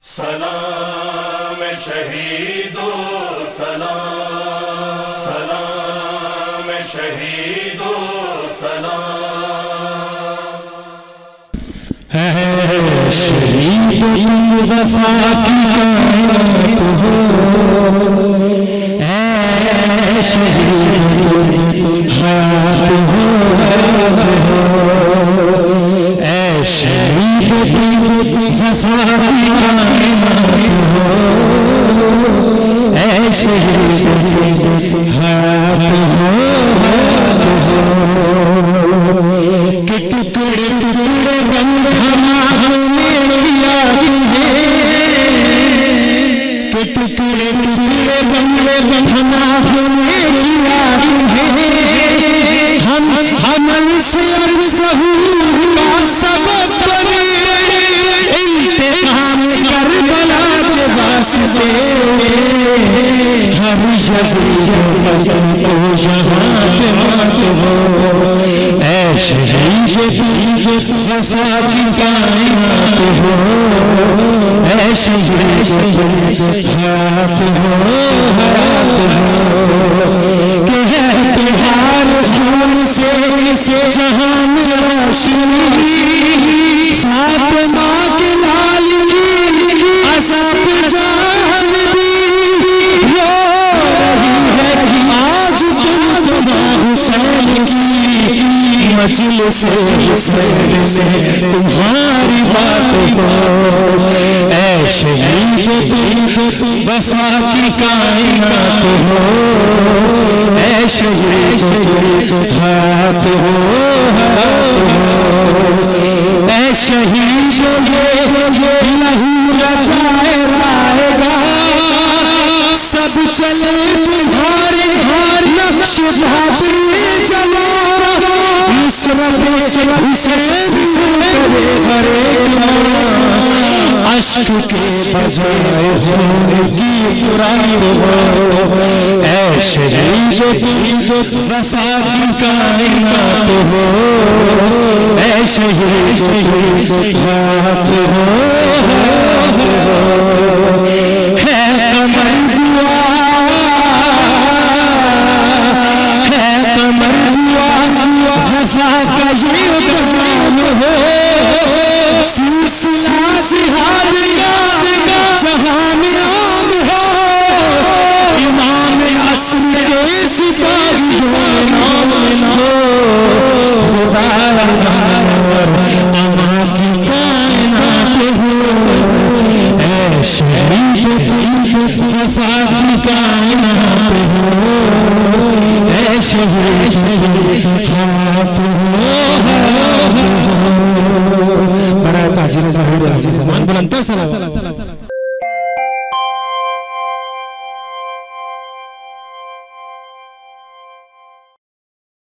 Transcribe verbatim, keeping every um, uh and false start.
सलाम शहीदो सलाम, सलाम शहीदो सलाम। है शहीद वफा की कायनात हो, है शहीद हाथ हो, है शहीद वफा की कायनात हो, है शहीद हाथ हो, कि टुकड़े टुकड़े बंद हमारे किया तुम्हें, कि टुकड़े टुकड़े बंद हमारे किया तुम्हें। हम हमल से अरसहू का सबब बने, इंतकाम करबला के वास्ते हर यज़ीद को जहां पे मात हो। ऐ शहीद वफा की कायनात हो, ऐ शहीद हाथ हो, हाथ हो, कि है तुम्हारे खून से जहां में रोशनी, फातिमा के लाल की अज़ाब जान दी, रो रही है आज तुम तुम्हारे हुसैन की मजलिस हुसैन में तुम्हारी बात हो। ऐ शहीद वफा की कायनात हो, ऐ शहीद हाथ हो, हाथ हो, ऐ शहीद ये लहू रचाए लाएगा, सब चले तुम्हारे नक्श भाभी चला, नुसरत हुसैन करे करे अश्क के बजाय खून की फुरात हो। ऐ शहीद वफा की कायनात हो, ऐ शहीद हाथ हो, है कमर दुआ, है कमर दुआ वफा का ये बयान हो, सिलसिला जिहाद का जहां में आम हो, इमाम असर के सिपाहियों नाम हो, खुदा और अमा की कायनात हो। ऐ शहीद वफा की कायनात हो, ऐ शहीद हाथ हो, हाथ हो। बड़ा ताजीर ज़हूर सलाम बुलंद सलाम।